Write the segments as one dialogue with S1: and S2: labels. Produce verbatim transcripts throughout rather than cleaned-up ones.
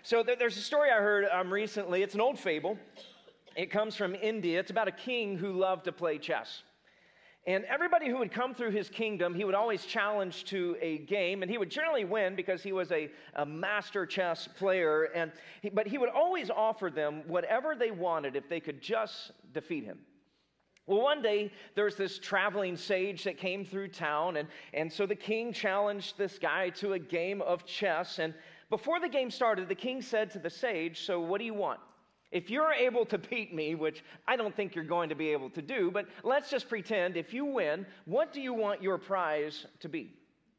S1: So there, there's a story I heard um, recently. It's an old fable. It comes from India. It's about a king who loved to play chess. And everybody who would come through his kingdom, he would always challenge to a game, and he would generally win because he was a, a master chess player. And he, but he would always offer them whatever they wanted if they could just defeat him. Well, one day, there's this traveling sage that came through town, and, and so the king challenged this guy to a game of chess. And before the game started, the king said to the sage, "So what do you want? If you're able to beat me," which I don't think you're going to be able to do, but let's just pretend if you win, what do you want your prize to be?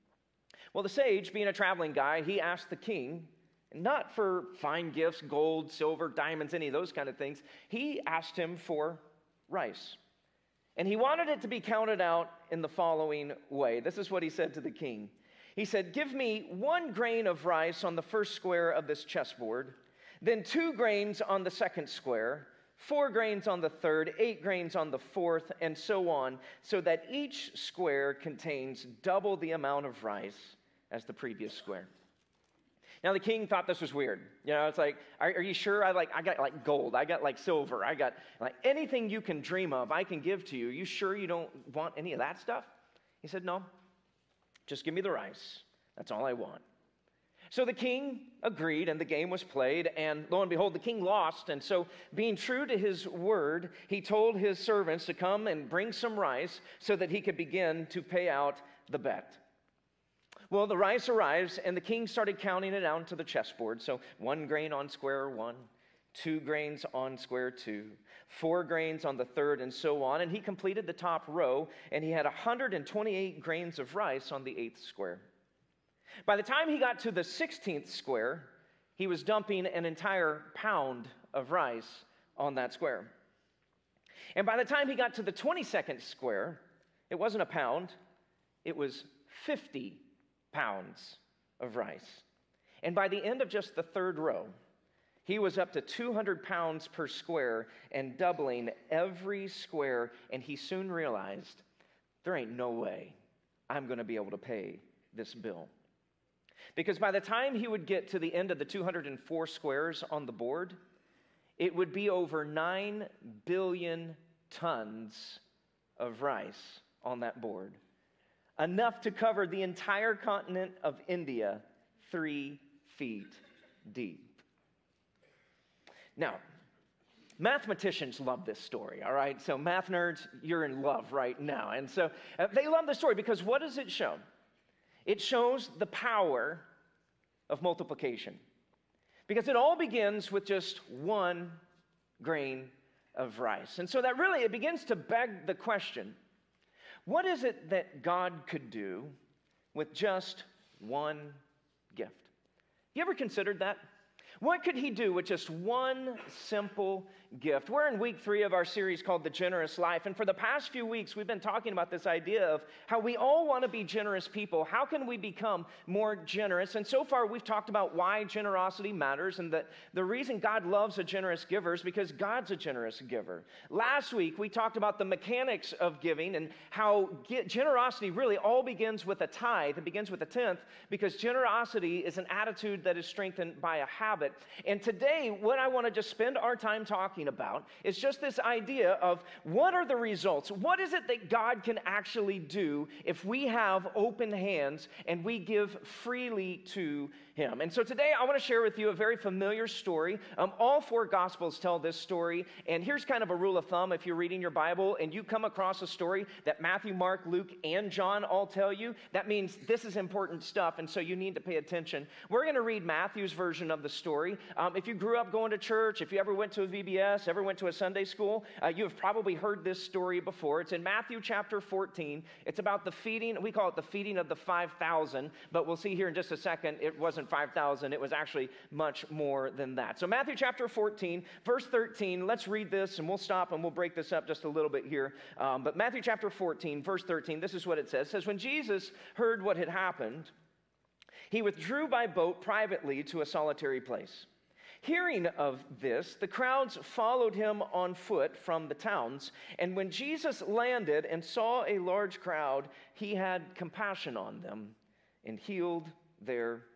S1: Well, the sage, being a traveling guy, he asked the king, not for fine gifts, gold, silver, diamonds, any of those kind of things. He asked him for rice. And he wanted it to be counted out in the following way. This is what he said to the king. He said, "Give me one grain of rice on the first square of this chessboard, then two grains on the second square, four grains on the third, eight grains on the fourth, and so on, so that each square contains double the amount of rice as the previous square." Now, the king thought this was weird. You know, it's like, are, are you sure? I like, I got like gold. I got like silver. I got like anything you can dream of, I can give to you. Are you sure you don't want any of that stuff? He said, "No, just give me the rice. That's all I want." So the king agreed, and the game was played, and lo and behold, the king lost. And so, being true to his word, he told his servants to come and bring some rice so that he could begin to pay out the bet. Well, the rice arrives, and the king started counting it down to the chessboard. So one grain on square one, two grains on square two, four grains on the third, and so on. And he completed the top row, and he had one hundred twenty-eight grains of rice on the eighth square. By the time he got to the sixteenth square, he was dumping an entire pound of rice on that square. And by the time he got to the twenty-second square, it wasn't a pound, it was fifty pounds of rice. And by the end of just the third row, he was up to two hundred pounds per square and doubling every square. And he soon realized, there ain't no way I'm going to be able to pay this bill. Because by the time he would get to the end of the two hundred four squares on the board, it would be over nine billion tons of rice on that board. Enough to cover the entire continent of India three feet deep. Now, mathematicians love this story, all right? So math nerds, you're in love right now. And so uh, they love the story because what does it show? It shows the power of multiplication. Because it all begins with just one grain of rice. And so that really, it begins to beg the question, what is it that God could do with just one gift? You ever considered that? What could he do with just one simple gift? We're in week three of our series called The Generous Life. And for the past few weeks, we've been talking about this idea of how we all want to be generous people. How can we become more generous? And so far, we've talked about why generosity matters and that the reason God loves a generous giver is because God's a generous giver. Last week, we talked about the mechanics of giving and how generosity really all begins with a tithe. It begins with a tenth because generosity is an attitude that is strengthened by a habit. And today, what I want to just spend our time talking about is just this idea of what are the results? What is it that God can actually do if we have open hands and we give freely to Him? And so today, I want to share with you a very familiar story. Um, all four Gospels tell this story. And here's kind of a rule of thumb. If you're reading your Bible and you come across a story that Matthew, Mark, Luke, and John all tell you, that means this is important stuff. And so you need to pay attention. We're going to read Matthew's version of the story. Um, if you grew up going to church, if you ever went to a V B S, ever went to a Sunday school, uh, you have probably heard this story before. It's in Matthew chapter fourteen. It's about the feeding. We call it the feeding of the five thousand, but we'll see here in just a second, it wasn't five thousand. It was actually much more than that. So Matthew chapter fourteen, verse thirteen, let's read this and we'll stop and we'll break this up just a little bit here. Um, but Matthew chapter fourteen, verse thirteen, this is what it says. It says, when Jesus heard what had happened, he withdrew by boat privately to a solitary place. Hearing of this, the crowds followed him on foot from the towns. And when Jesus landed and saw a large crowd, he had compassion on them and healed their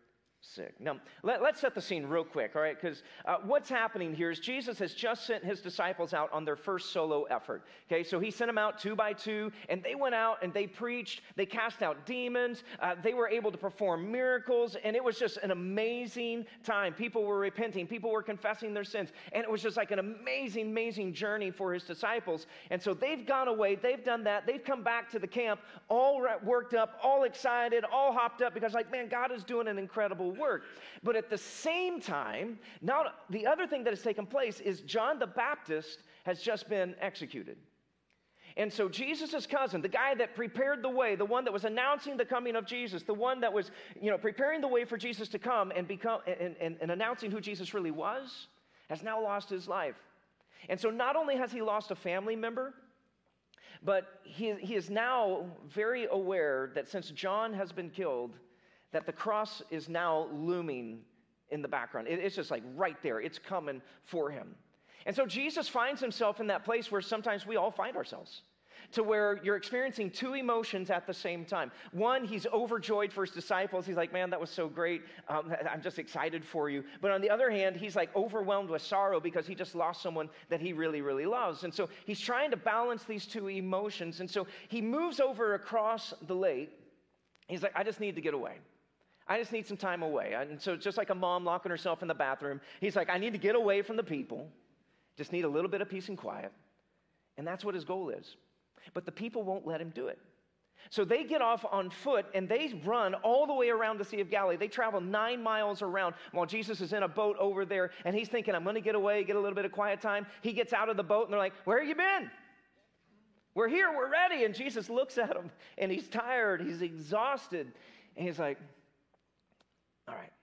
S1: sick. Now, let, let's set the scene real quick, all right? Because uh, what's happening here is Jesus has just sent his disciples out on their first solo effort, okay? So he sent them out two by two, and they went out and they preached. They cast out demons. Uh, they were able to perform miracles, and it was just an amazing time. People were repenting. People were confessing their sins, and it was just like an amazing, amazing journey for his disciples. And so they've gone away. They've done that. They've come back to the camp all worked up, all excited, all hopped up because like, man, God is doing an incredible work. But at the same time, now the other thing that has taken place is John the Baptist has just been executed. And so Jesus' cousin, the guy that prepared the way, the one that was announcing the coming of Jesus, the one that was, you know, preparing the way for Jesus to come and become and, and, and announcing who Jesus really was, has now lost his life. And so not only has he lost a family member, but he, he is now very aware that since John has been killed, that the cross is now looming in the background. It, it's just like right there. It's coming for him. And so Jesus finds himself in that place where sometimes we all find ourselves, to where you're experiencing two emotions at the same time. One, he's overjoyed for his disciples. He's like, man, that was so great. Um, I'm just excited for you. But on the other hand, he's like overwhelmed with sorrow because he just lost someone that he really, really loves. And so he's trying to balance these two emotions. And so he moves over across the lake. He's like, I just need to get away. I just need some time away. And so just like a mom locking herself in the bathroom, he's like, I need to get away from the people. Just need a little bit of peace and quiet. And that's what his goal is. But the people won't let him do it. So they get off on foot and they run all the way around the Sea of Galilee. They travel nine miles around while Jesus is in a boat over there. And he's thinking, I'm going to get away, get a little bit of quiet time. He gets out of the boat and they're like, where have you been? We're here, we're ready. And Jesus looks at him and he's tired, he's exhausted. And he's like, all right,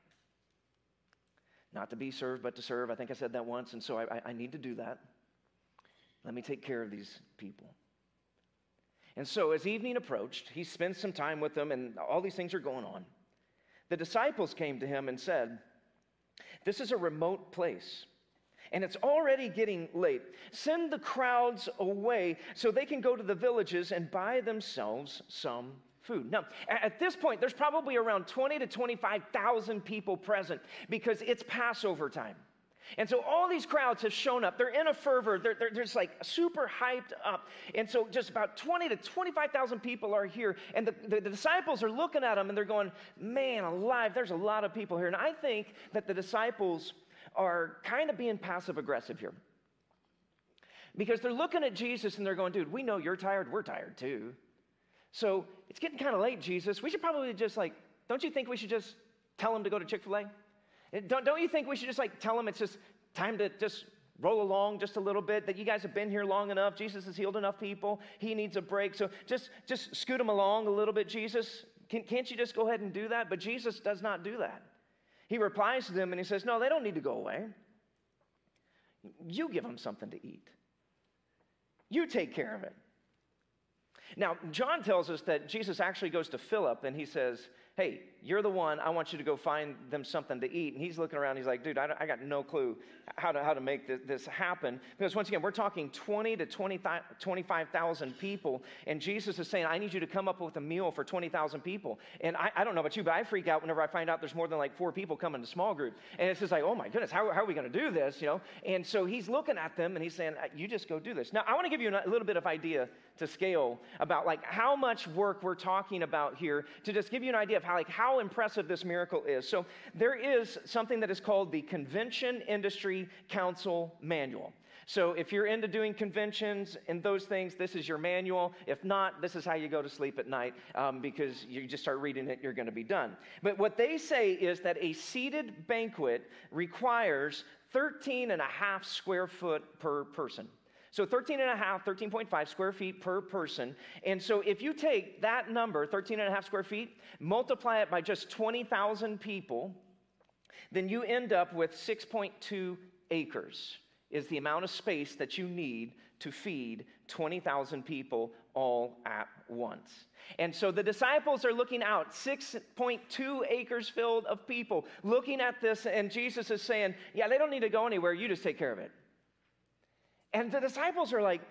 S1: not to be served, but to serve. I think I said that once, and so I, I need to do that. Let me take care of these people. And so as evening approached, he spends some time with them, and all these things are going on. The disciples came to him and said, this is a remote place, and it's already getting late. Send the crowds away so they can go to the villages and buy themselves some food. Now, at this point, there's probably around twenty to twenty-five thousand people present because it's Passover time. And so all these crowds have shown up. They're in a fervor. They're, they're just like super hyped up. And so just about twenty to twenty-five thousand people are here. And the, the, the disciples are looking at them and they're going, man alive, there's a lot of people here. And I think that the disciples are kind of being passive aggressive here. Because they're looking at Jesus and they're going, dude, we know you're tired. We're tired too. So it's getting kind of late, Jesus. We should probably just like, don't you think we should just tell him to go to Chick-fil-A? Don't, don't you think we should just like tell him it's just time to just roll along just a little bit, that you guys have been here long enough. Jesus has healed enough people. He needs a break. So just, just scoot him along a little bit, Jesus. Can, can't you just go ahead and do that? But Jesus does not do that. He replies to them and he says, no, they don't need to go away. You give them something to eat. You take care of it. Now, John tells us that Jesus actually goes to Philip and he says, hey, you're the one. I want you to go find them something to eat. And he's looking around. He's like, dude, I, I got no clue how to, how to make this, this happen. Because once again, we're talking twenty to twenty-five thousand people. And Jesus is saying, I need you to come up with a meal for twenty thousand people. And I, I don't know about you, but I freak out whenever I find out there's more than like four people coming to small group. And it's just like, oh my goodness, how, how are we going to do this? You know? And so he's looking at them and he's saying, you just go do this. Now, I want to give you a little bit of idea to scale about like how much work we're talking about here, to just give you an idea of how like how impressive this miracle is. So there is something that is called the Convention Industry Council Manual. So if you're into doing conventions and those things, this is your manual. If not, this is how you go to sleep at night, um, because you just start reading it, you're going to be done. But what they say is that a seated banquet requires thirteen and a half square foot per person. So thirteen and a half, thirteen point five square feet per person. And so if you take that number, thirteen and a half square feet, multiply it by just twenty thousand people, then you end up with six point two acres is the amount of space that you need to feed twenty thousand people all at once. And so the disciples are looking out, six point two acres filled of people, looking at this, and Jesus is saying, yeah, they don't need to go anywhere, you just take care of it. And the disciples are like,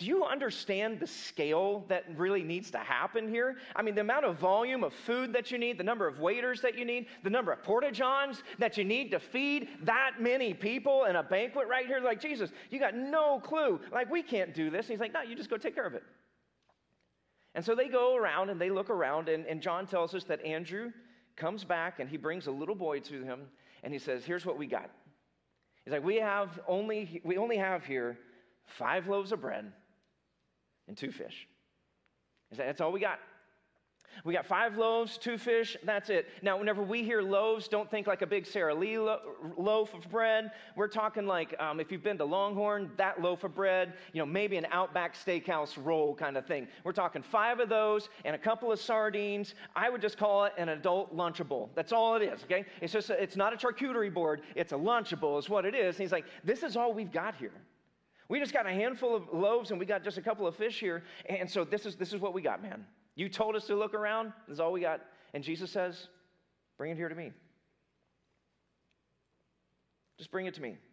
S1: Do you understand the scale that really needs to happen here? I mean, the amount of volume of food that you need, the number of waiters that you need, the number of porta-johns that you need to feed that many people in a banquet right here. Like, Jesus, you got no clue. Like, we can't do this. And he's like, no, you just go take care of it. And so they go around and they look around, and, and John tells us that Andrew comes back and he brings a little boy to him, and he says, here's what we got. He's like, we have only, we only have here five loaves of bread and two fish. He said, that's all we got. We got five loaves, two fish, that's it. Now, whenever we hear loaves, don't think like a big Sara Lee lo- loaf of bread. We're talking like, um, if you've been to Longhorn, that loaf of bread, you know, maybe an Outback Steakhouse roll kind of thing. We're talking five of those and a couple of sardines. I would just call it an adult Lunchable. That's all it is, okay? It's just, a, it's not a charcuterie board. It's a Lunchable is what it is. And he's like, this is all we've got here. We just got a handful of loaves and we got just a couple of fish here. And so this is this is what we got, man. You told us to look around. This is all we got. And Jesus says, bring it here to me. Just bring it to me.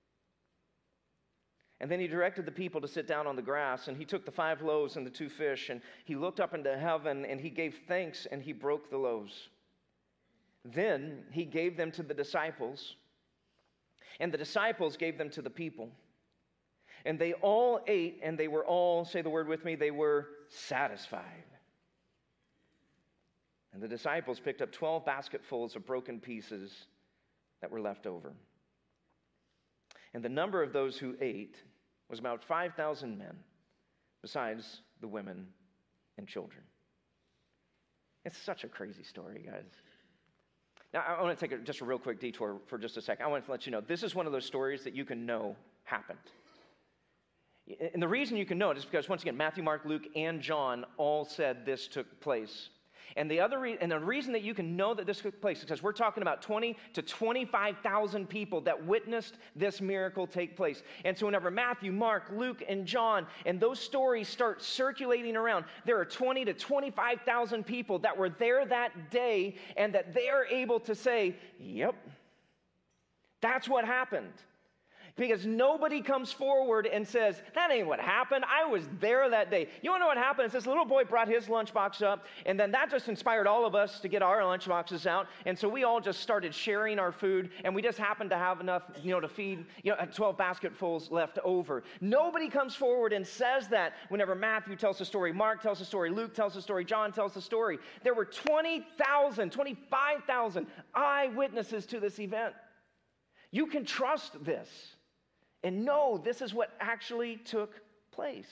S1: And then he directed the people to sit down on the grass, and he took the five loaves and the two fish, and he looked up into heaven, and he gave thanks, and he broke the loaves. Then he gave them to the disciples, and the disciples gave them to the people. And they all ate, and they were all, say the word with me, they were satisfied. And the disciples picked up twelve basketfuls of broken pieces that were left over. And the number of those who ate was about five thousand men, besides the women and children. It's such a crazy story, guys. Now, I want to take a, just a real quick detour for just a second. I want to let you know, this is one of those stories that you can know happened. And the reason you can know it is because, once again, Matthew, Mark, Luke, and John all said this took place. And the other re- and the reason that you can know that this took place is because we're talking about twenty to twenty-five thousand people that witnessed this miracle take place. And so whenever Matthew, Mark, Luke, and John and those stories start circulating around, there are twenty to twenty-five thousand people that were there that day, and that they are able to say, yep, that's what happened. Because nobody comes forward and says, that ain't what happened. I was there that day. You want to know what happened? It's this little boy brought his lunchbox up, and then that just inspired all of us to get our lunchboxes out. And so we all just started sharing our food, and we just happened to have enough, you know, to feed, you know, twelve basketfuls left over. Nobody comes forward and says that whenever Matthew tells the story, Mark tells the story, Luke tells the story, John tells the story. There were twenty thousand, twenty-five thousand eyewitnesses to this event. You can trust this. And no, this is what actually took place.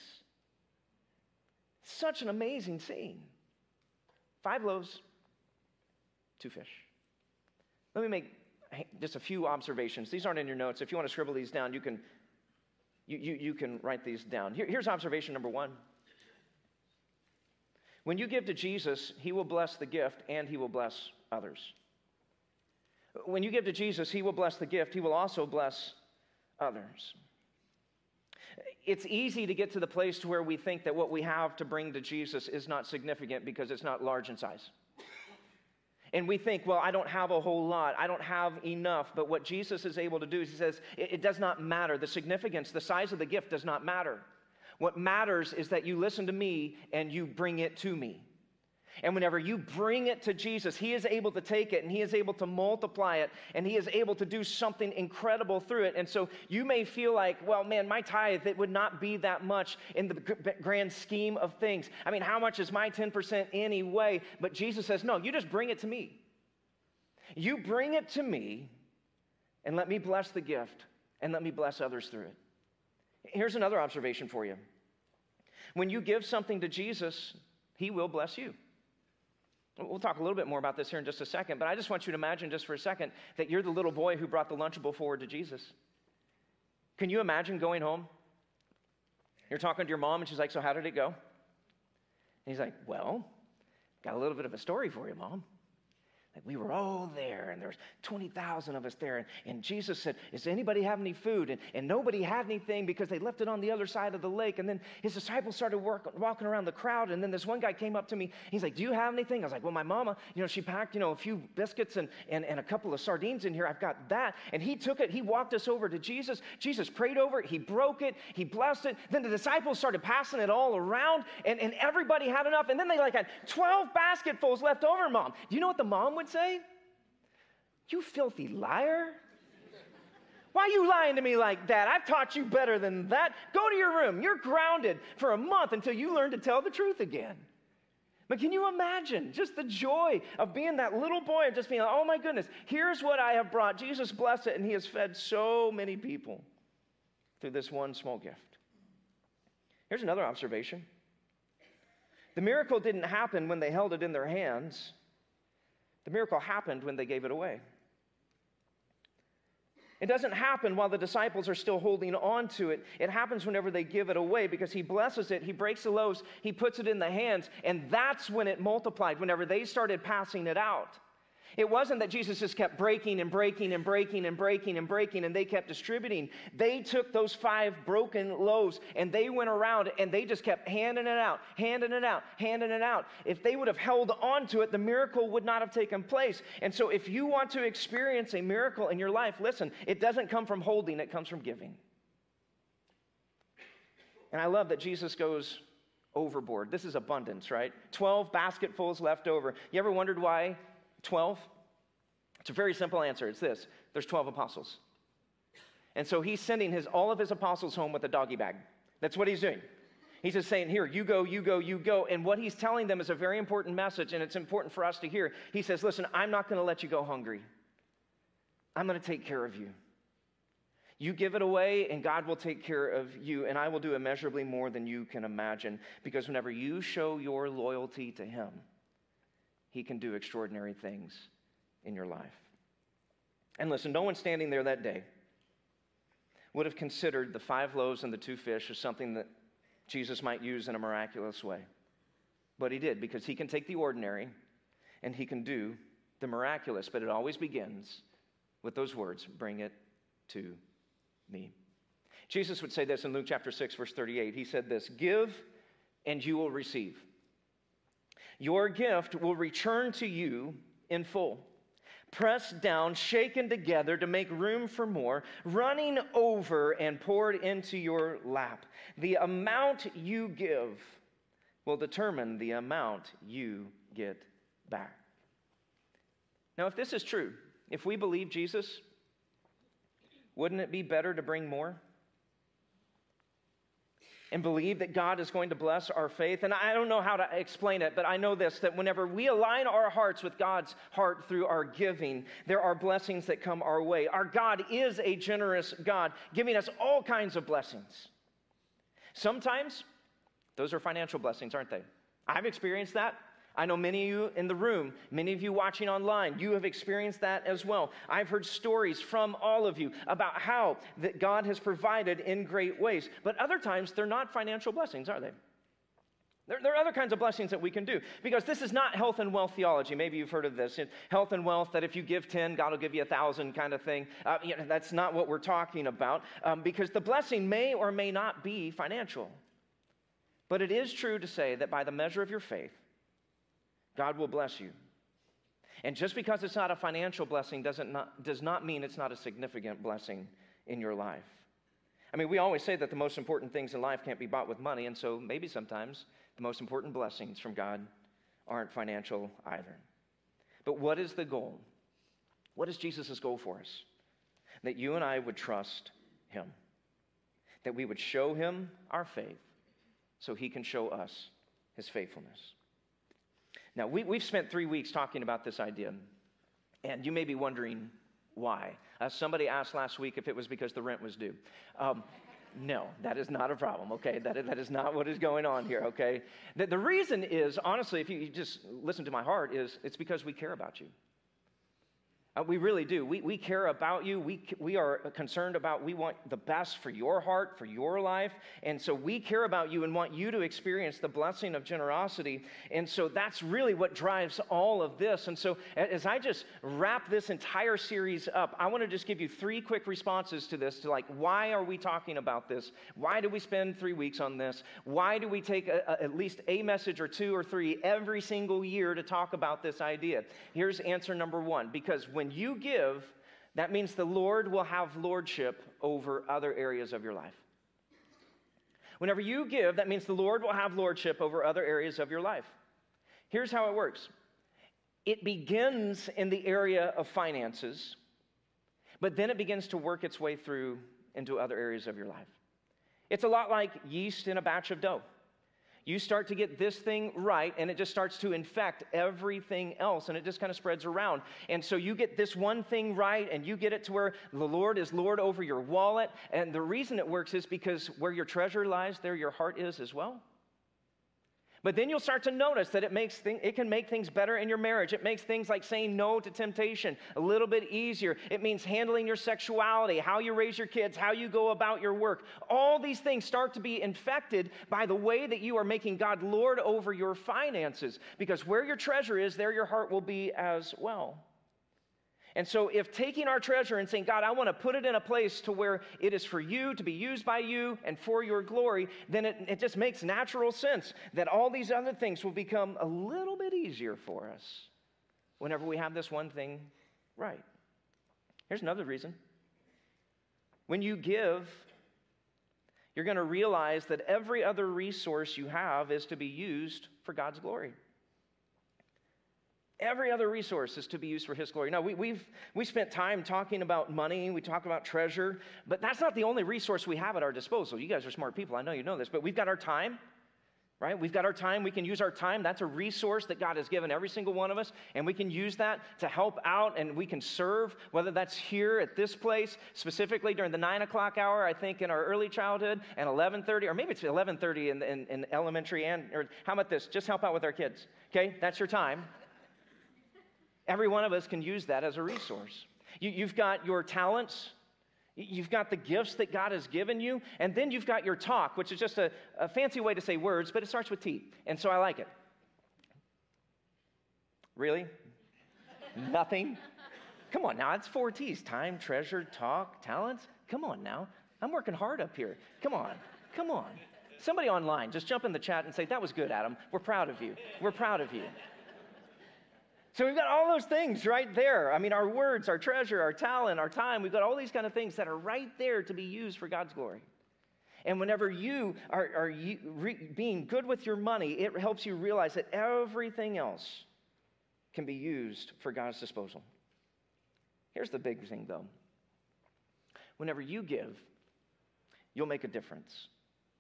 S1: Such an amazing scene. Five loaves, two fish. Let me make just a few observations. These aren't in your notes. If you want to scribble these down, you can, you, you, you can write these down. Here, here's observation number one. When you give to Jesus, he will bless the gift and he will bless others. When you give to Jesus, he will bless the gift. He will also bless others. It's easy to get to the place to where we think that what we have to bring to Jesus is not significant because it's not large in size. And we think, well, I don't have a whole lot. I don't have enough. But what Jesus is able to do is he says, it, it does not matter. The significance, the size of the gift does not matter. What matters is that you listen to me and you bring it to me. And whenever you bring it to Jesus, he is able to take it and he is able to multiply it and he is able to do something incredible through it. And so you may feel like, well, man, my tithe, it would not be that much in the grand scheme of things. I mean, how much is my ten percent anyway? But Jesus says, no, you just bring it to me. You bring it to me and let me bless the gift and let me bless others through it. Here's another observation for you. When you give something to Jesus, he will bless you. We'll talk a little bit more about this here in just a second, but I just want you to imagine just for a second that you're the little boy who brought the Lunchable forward to Jesus. Can you imagine going home? You're talking to your mom, and she's like, so how did it go? And he's like, well, got a little bit of a story for you, Mom. Like we were all there, and there's twenty thousand of us there. And, and Jesus said, does anybody have any food? And, and nobody had anything because they left it on the other side of the lake. And then his disciples started work, walking around the crowd. And then this one guy came up to me. He's like, do you have anything? I was like, well, my mama, you know, she packed, you know, a few biscuits and, and, and a couple of sardines in here. I've got that. And he took it. He walked us over to Jesus. Jesus prayed over it. He broke it. He blessed it. Then the disciples started passing it all around. And, and everybody had enough. And then they like had twelve basketfuls left over, Mom. Do you know what the mom would say? You filthy liar. Why are you lying to me like that? I've taught you better than that. Go to your room. You're grounded for a month until you learn to tell the truth again. But can you imagine just the joy of being that little boy and just being like, oh my goodness, here's what I have brought. Jesus bless it. And he has fed so many people through this one small gift. Here's another observation. The miracle didn't happen when they held it in their hands. The miracle happened when they gave it away. It doesn't happen while the disciples are still holding on to it. It happens whenever they give it away because he blesses it, he breaks the loaves, he puts it in the hands, and that's when it multiplied, whenever they started passing it out. It wasn't that Jesus just kept breaking and breaking and breaking and breaking and breaking and they kept distributing. They took those five broken loaves and they went around and they just kept handing it out, handing it out, handing it out. If they would have held on to it, the miracle would not have taken place. And so if you want to experience a miracle in your life, listen, it doesn't come from holding, it comes from giving. And I love that Jesus goes overboard. This is abundance, right? twelve basketfuls left over. You ever wondered why twelve? It's a very simple answer. It's this. There's twelve apostles. And so he's sending his all of his apostles home with a doggy bag. That's what he's doing. He's just saying, here, you go, you go, you go. And what he's telling them is a very important message, and it's important for us to hear. He says, listen, I'm not going to let you go hungry. I'm going to take care of you. You give it away, and God will take care of you, and I will do immeasurably more than you can imagine. Because whenever you show your loyalty to him, he can do extraordinary things in your life. And listen, no one standing there that day would have considered the five loaves and the two fish as something that Jesus might use in a miraculous way. But he did, because he can take the ordinary and he can do the miraculous. But it always begins with those words, bring it to me. Jesus would say this in Luke chapter six, verse thirty-eight. He said this, give and you will receive. Your gift will return to you in full, pressed down, shaken together to make room for more, running over and poured into your lap. The amount you give will determine the amount you get back. Now, if this is true, if we believe Jesus, wouldn't it be better to bring more? And believe that God is going to bless our faith. And I don't know how to explain it, but I know this, that whenever we align our hearts with God's heart through our giving, there are blessings that come our way. Our God is a generous God, giving us all kinds of blessings. Sometimes those are financial blessings, aren't they? I've experienced that. I know many of you in the room, many of you watching online, you have experienced that as well. I've heard stories from all of you about how that God has provided in great ways. But other times, they're not financial blessings, are they? There, there are other kinds of blessings that we can do, because this is not health and wealth theology. Maybe you've heard of this. In health and wealth, that if you give ten, God will give you a thousand kind of thing. Uh, you know, that's not what we're talking about, um, because the blessing may or may not be financial. But it is true to say that by the measure of your faith, God will bless you. And just because it's not a financial blessing doesn't not, does not mean it's not a significant blessing in your life. I mean, we always say that the most important things in life can't be bought with money, and so maybe sometimes the most important blessings from God aren't financial either. But what is the goal? What is Jesus' goal for us? That you and I would trust him. That we would show him our faith so he can show us his faithfulness. Now, we, we've spent three weeks talking about this idea, and you may be wondering why. Uh, somebody asked last week if it was because the rent was due. Um, no, that is not a problem, okay? That is, that is not what is going on here, okay? The, the reason is, honestly, if you just listen to my heart, is it's because we care about you. Uh, we really do. We, we care about you. We, we are concerned about, we want the best for your heart, for your life. And so we care about you and want you to experience the blessing of generosity. And so that's really what drives all of this. And so as I just wrap this entire series up, I want to just give you three quick responses to this, to like, why are we talking about this? Why do we spend three weeks on this? Why do we take a, a, at least a message or two or three every single year to talk about this idea? Here's answer number one. Because when you give, that means the Lord will have lordship over other areas of your life. Whenever you give, that means the Lord will have lordship over other areas of your life. Here's how it works. It begins in the area of finances, but then it begins to work its way through into other areas of your life. It's a lot like yeast in a batch of dough. You start to get this thing right, and it just starts to infect everything else, and it just kind of spreads around. And so you get this one thing right, and you get it to where the Lord is Lord over your wallet. And the reason it works is because where your treasure lies, there your heart is as well. But then you'll start to notice that it makes thing, it can make things better in your marriage. It makes things like saying no to temptation a little bit easier. It means handling your sexuality, how you raise your kids, how you go about your work. All these things start to be infected by the way that you are making God Lord over your finances. Because where your treasure is, there your heart will be as well. And so if taking our treasure and saying, God, I want to put it in a place to where it is for you, to be used by you, and for your glory, then it, it just makes natural sense that all these other things will become a little bit easier for us whenever we have this one thing right. Here's another reason. When you give, you're going to realize that every other resource you have is to be used for God's glory. Every other resource is to be used for His glory. Now, we, we've we spent time talking about money. We talk about treasure. But that's not the only resource we have at our disposal. You guys are smart people. I know you know this. But we've got our time, right? We've got our time. We can use our time. That's a resource that God has given every single one of us. And we can use that to help out. And we can serve, whether that's here at this place, specifically during the nine o'clock hour, I think, in our early childhood, and eleven thirty, or maybe it's eleven thirty in, in, in elementary. And or how about this? Just help out with our kids. Okay? That's your time. Every one of us can use that as a resource. You, you've got your talents. You've got the gifts that God has given you. And then you've got your talk, which is just a, a fancy way to say words, but it starts with T. And so I like it. Really? Nothing? Come on now. It's four T's. Time, treasure, talk, talents. Come on now. I'm working hard up here. Come on. Come on. Somebody online, just jump in the chat and say, that was good, Adam. We're proud of you. We're proud of you. So we've got all those things right there. I mean, our words, our treasure, our talent, our time, we've got all these kind of things that are right there to be used for God's glory. And whenever you are, are you, re, being good with your money, it helps you realize that everything else can be used for God's disposal. Here's the big thing, though. Whenever you give, you'll make a difference.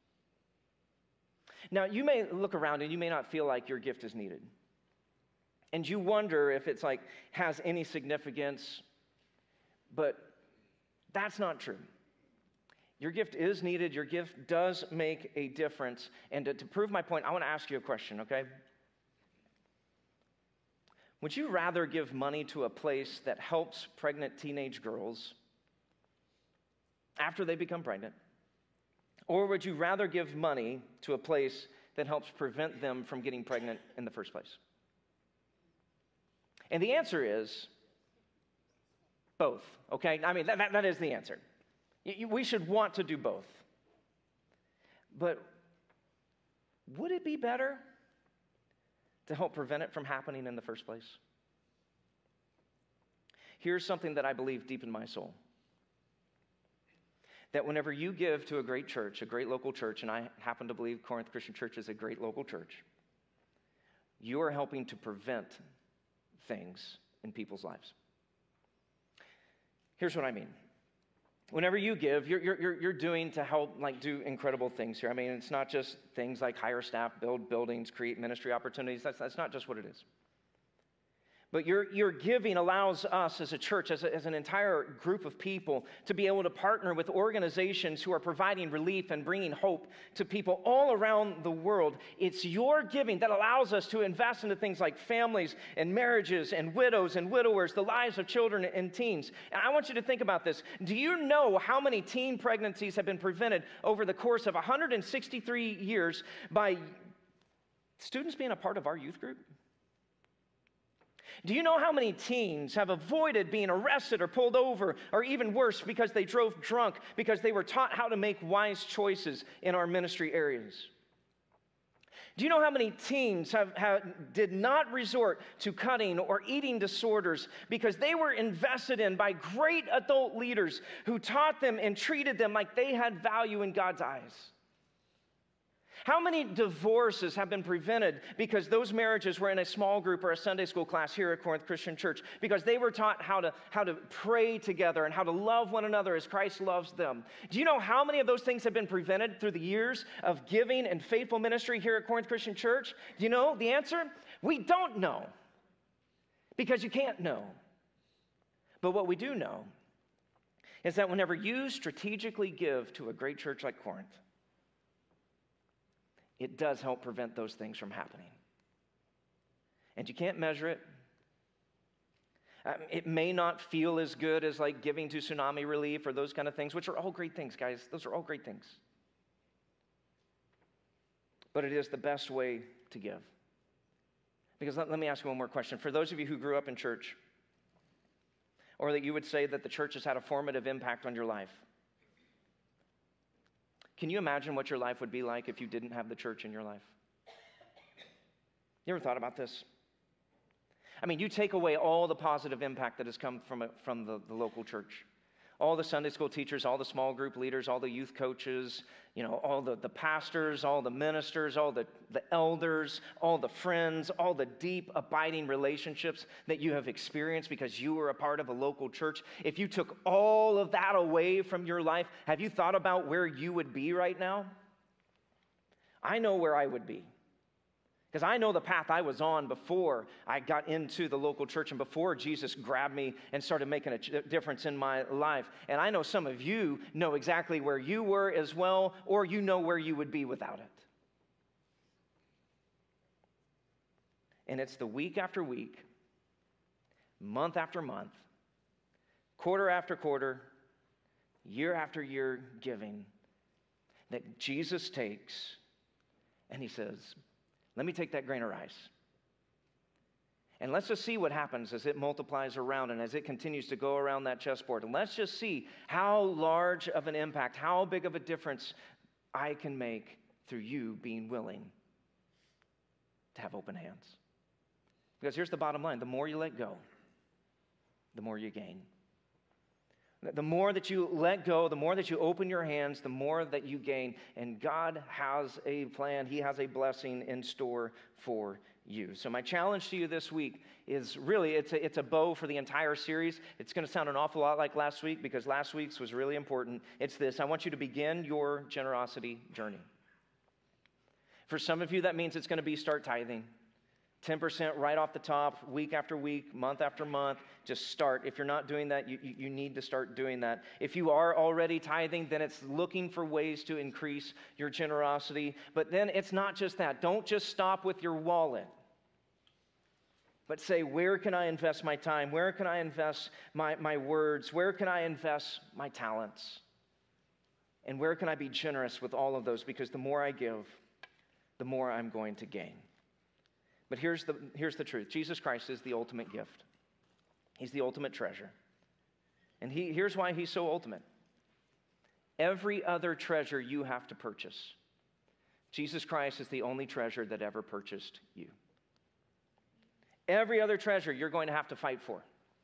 S1: Now, you may look around and you may not feel like your gift is needed. And you wonder if it's like, has any significance, but that's not true. Your gift is needed. Your gift does make a difference. And to, to prove my point, I want to ask you a question, okay? Would you rather give money to a place that helps pregnant teenage girls after they become pregnant? Or would you rather give money to a place that helps prevent them from getting pregnant in the first place? And the answer is both, okay? I mean, that, that, that is the answer. You, we should want to do both. But would it be better to help prevent it from happening in the first place? Here's something that I believe deep in my soul. That whenever you give to a great church, a great local church, and I happen to believe Corinth Christian Church is a great local church, you are helping to prevent things in people's lives. Here's what I mean. Whenever you give, you're, you're, you're doing to help like do incredible things here. I mean, it's not just things like hire staff, build buildings, create ministry opportunities. That's, that's not just what it is. But your, your giving allows us as a church, as, a, as an entire group of people, to be able to partner with organizations who are providing relief and bringing hope to people all around the world. It's your giving that allows us to invest into things like families and marriages and widows and widowers, the lives of children and teens. And I want you to think about this. Do you know how many teen pregnancies have been prevented over the course of one hundred sixty-three years by students being a part of our youth group? Do you know how many teens have avoided being arrested or pulled over, or even worse, because they drove drunk, because they were taught how to make wise choices in our ministry areas? Do you know how many teens have, have, did not resort to cutting or eating disorders because they were invested in by great adult leaders who taught them and treated them like they had value in God's eyes? How many divorces have been prevented because those marriages were in a small group or a Sunday school class here at Corinth Christian Church, because they were taught how to, how to pray together and how to love one another as Christ loves them? Do you know how many of those things have been prevented through the years of giving and faithful ministry here at Corinth Christian Church? Do you know the answer? We don't know, because you can't know. But what we do know is that whenever you strategically give to a great church like Corinth, it does help prevent those things from happening. And you can't measure it. Um, it may not feel as good as like giving to tsunami relief or those kind of things, which are all great things, guys. Those are all great things. But it is the best way to give. Because let, let me ask you one more question. For those of you who grew up in church, or that you would say that the church has had a formative impact on your life, can you imagine what your life would be like if you didn't have the church in your life? You ever thought about this? I mean, you take away all the positive impact that has come from, a, from the, the local church. All the Sunday school teachers, all the small group leaders, all the youth coaches, you know, all the, the pastors, all the ministers, all the, the elders, all the friends, all the deep, abiding relationships that you have experienced because you were a part of a local church. If you took all of that away from your life, have you thought about where you would be right now? I know where I would be. Because I know the path I was on before I got into the local church and before Jesus grabbed me and started making a difference in my life. And I know some of you know exactly where you were as well, or you know where you would be without it. And it's the week after week, month after month, quarter after quarter, year after year giving that Jesus takes and he says, let me take that grain of rice. And let's just see what happens as it multiplies around and as it continues to go around that chessboard. And let's just see how large of an impact, how big of a difference I can make through you being willing to have open hands. Because here's the bottom line. The more you let go, the more you gain. The more that you let go, the more that you open your hands, the more that you gain. And God has a plan. He has a blessing in store for you. So my challenge to you this week is really, it's a, it's a bow for the entire series. It's going to sound an awful lot like last week because last week's was really important. It's this. I want you to begin your generosity journey. For some of you, that means it's going to be start tithing. ten percent right off the top, week after week, month after month. Just start. If you're not doing that, you, you need to start doing that. If you are already tithing, then it's looking for ways to increase your generosity. But then it's not just that. Don't just stop with your wallet. But say, where can I invest my time? Where can I invest my, my words? Where can I invest my talents? And where can I be generous with all of those? Because the more I give, the more I'm going to gain. But here's the, here's the truth. Jesus Christ is the ultimate gift. He's the ultimate treasure. And he, here's why he's so ultimate. Every other treasure you have to purchase. Jesus Christ is the only treasure that ever purchased you. Every other treasure you're going to have to fight for.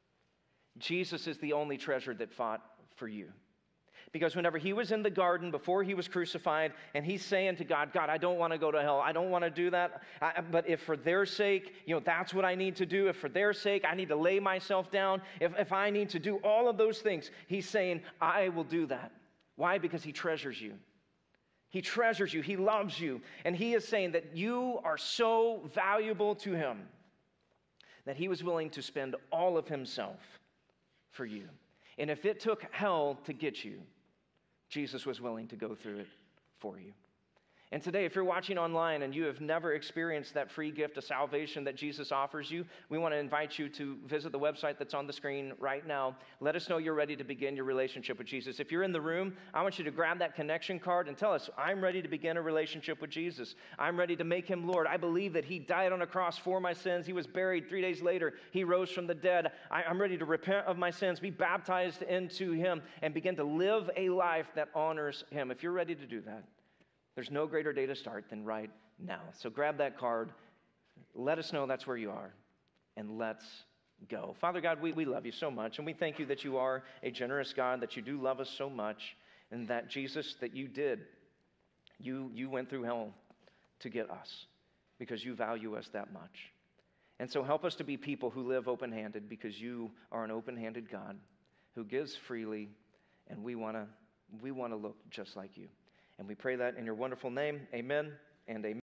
S1: Jesus is the only treasure that fought for you. Because whenever he was in the garden before he was crucified, and he's saying to God, God, I don't want to go to hell. I don't want to do that. I, but if for their sake, you know, that's what I need to do. If for their sake, I need to lay myself down. If, if I need to do all of those things, he's saying, I will do that. Why? Because he treasures you. He treasures you. He loves you. And he is saying that you are so valuable to him that he was willing to spend all of himself for you. And if it took hell to get you, Jesus was willing to go through it for you. And today, if you're watching online and you have never experienced that free gift of salvation that Jesus offers you, we want to invite you to visit the website that's on the screen right now. Let us know you're ready to begin your relationship with Jesus. If you're in the room, I want you to grab that connection card and tell us, I'm ready to begin a relationship with Jesus. I'm ready to make him Lord. I believe that he died on a cross for my sins. He was buried. Three days later, he rose from the dead. I, I'm ready to repent of my sins, be baptized into him, and begin to live a life that honors him. If you're ready to do that, there's no greater day to start than right now. So grab that card, let us know that's where you are, and let's go. Father God, we, we love you so much, and we thank you that you are a generous God, that you do love us so much, and that Jesus, that you did, you, you went through hell to get us because you value us that much. And so help us to be people who live open-handed because you are an open-handed God who gives freely, and we want to we want to look just like you. And we pray that in your wonderful name. Amen and amen.